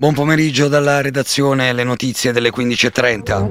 Buon pomeriggio dalla redazione, le notizie delle 15:30.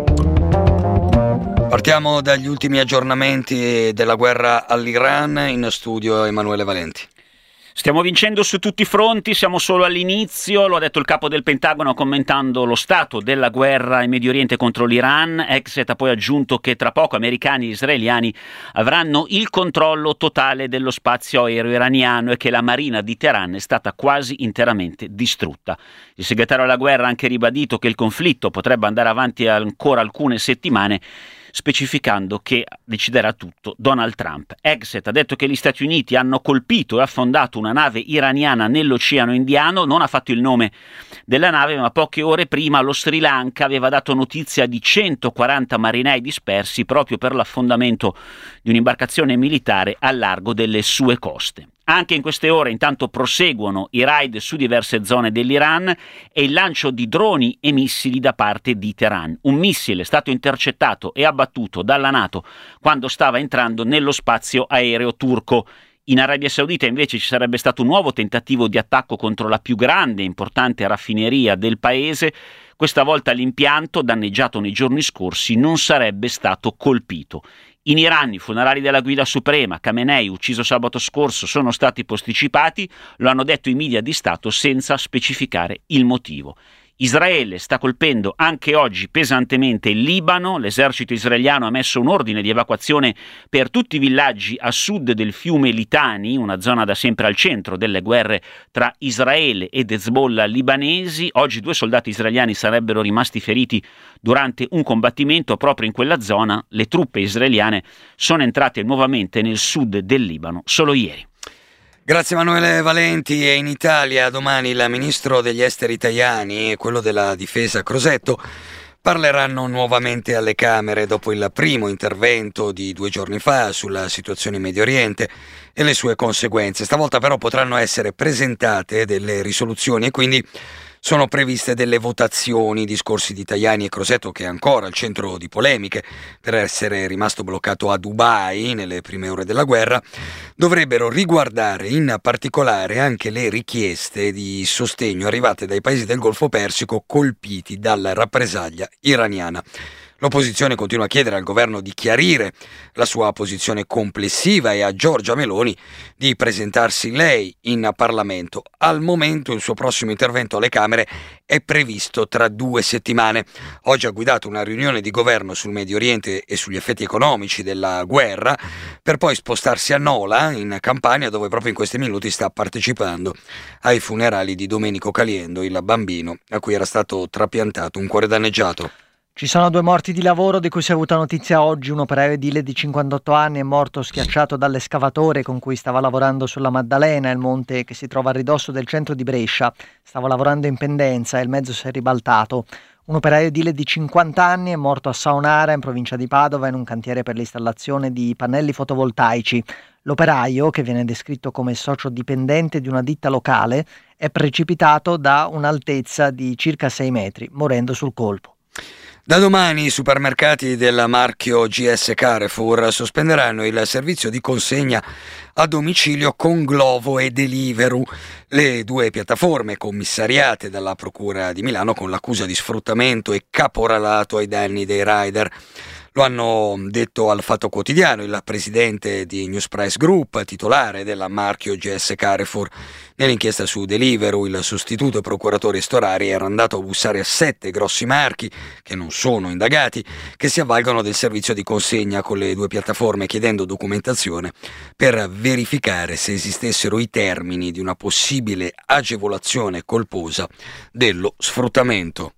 Partiamo dagli ultimi aggiornamenti della guerra all'Iran. In studio Emanuele Valenti. Stiamo vincendo su tutti i fronti, siamo solo all'inizio, lo ha detto il capo del Pentagono commentando lo stato della guerra in Medio Oriente contro l'Iran. Exet ha poi aggiunto che tra poco americani e israeliani avranno il controllo totale dello spazio aereo iraniano e che la marina di Teheran è stata quasi interamente distrutta. Il segretario alla guerra ha anche ribadito che il conflitto potrebbe andare avanti ancora alcune settimane, specificando che deciderà tutto Donald Trump. Exet ha detto che gli Stati Uniti hanno colpito e affondato una nave iraniana nell'Oceano Indiano, non ha fatto il nome della nave, ma poche ore prima lo Sri Lanka aveva dato notizia di 140 marinai dispersi proprio per l'affondamento di un'imbarcazione militare al largo delle sue coste. Anche in queste ore intanto proseguono i raid su diverse zone dell'Iran e il lancio di droni e missili da parte di Teheran. Un missile è stato intercettato e abbattuto dalla NATO quando stava entrando nello spazio aereo turco. In Arabia Saudita invece ci sarebbe stato un nuovo tentativo di attacco contro la più grande e importante raffineria del paese. Questa volta l'impianto, danneggiato nei giorni scorsi, non sarebbe stato colpito. In Iran i funerali della guida suprema, Khamenei, ucciso sabato scorso, sono stati posticipati, lo hanno detto i media di Stato senza specificare il motivo. Israele sta colpendo anche oggi pesantemente il Libano. L'esercito israeliano ha messo un ordine di evacuazione per tutti i villaggi a sud del fiume Litani, una zona da sempre al centro delle guerre tra Israele ed Hezbollah libanesi. Oggi 2 soldati israeliani sarebbero rimasti feriti durante un combattimento proprio in quella zona. Le truppe israeliane sono entrate nuovamente nel sud del Libano solo ieri. Grazie Emanuele Valenti. E in Italia domani il ministro degli esteri Tajani e quello della difesa Crosetto parleranno nuovamente alle Camere dopo il primo intervento di 2 giorni fa sulla situazione in Medio Oriente e le sue conseguenze. Stavolta però potranno essere presentate delle risoluzioni e quindi sono previste delle votazioni. I discorsi di Tajani e Crosetto, che è ancora al centro di polemiche per essere rimasto bloccato a Dubai nelle prime ore della guerra, dovrebbero riguardare in particolare anche le richieste di sostegno arrivate dai paesi del Golfo Persico colpiti dalla rappresaglia iraniana. L'opposizione continua a chiedere al governo di chiarire la sua posizione complessiva e a Giorgia Meloni di presentarsi lei in Parlamento. Al momento il suo prossimo intervento alle Camere è previsto tra 2 settimane. Oggi ha guidato una riunione di governo sul Medio Oriente e sugli effetti economici della guerra, per poi spostarsi a Nola, in Campania, dove proprio in questi minuti sta partecipando ai funerali di Domenico Caliendo, il bambino a cui era stato trapiantato un cuore danneggiato. Ci sono 2 morti di lavoro di cui si è avuta notizia oggi. Un operaio edile di 58 anni è morto schiacciato dall'escavatore con cui stava lavorando sulla Maddalena, il monte che si trova a ridosso del centro di Brescia. Stava lavorando in pendenza e il mezzo si è ribaltato. Un operaio edile di 50 anni è morto a Saonara, in provincia di Padova, in un cantiere per l'installazione di pannelli fotovoltaici. L'operaio, che viene descritto come socio dipendente di una ditta locale, è precipitato da un'altezza di circa 6 metri, morendo sul colpo. Da domani i supermercati del marchio GS Carrefour sospenderanno il servizio di consegna a domicilio con Glovo e Deliveroo, le 2 piattaforme commissariate dalla Procura di Milano con l'accusa di sfruttamento e caporalato ai danni dei rider. Lo hanno detto al Fatto Quotidiano il presidente di Newsprice Group, titolare del marchio GS Carrefour. Nell'inchiesta su Deliveroo, il sostituto procuratore Storari era andato a bussare a 7 grossi marchi, che non sono indagati, che si avvalgono del servizio di consegna con le 2 piattaforme, chiedendo documentazione per verificare se esistessero i termini di una possibile agevolazione colposa dello sfruttamento.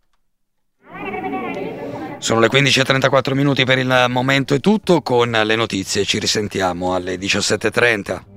Sono le 15:34 per il momento è tutto. Con le notizie ci risentiamo alle 17:30.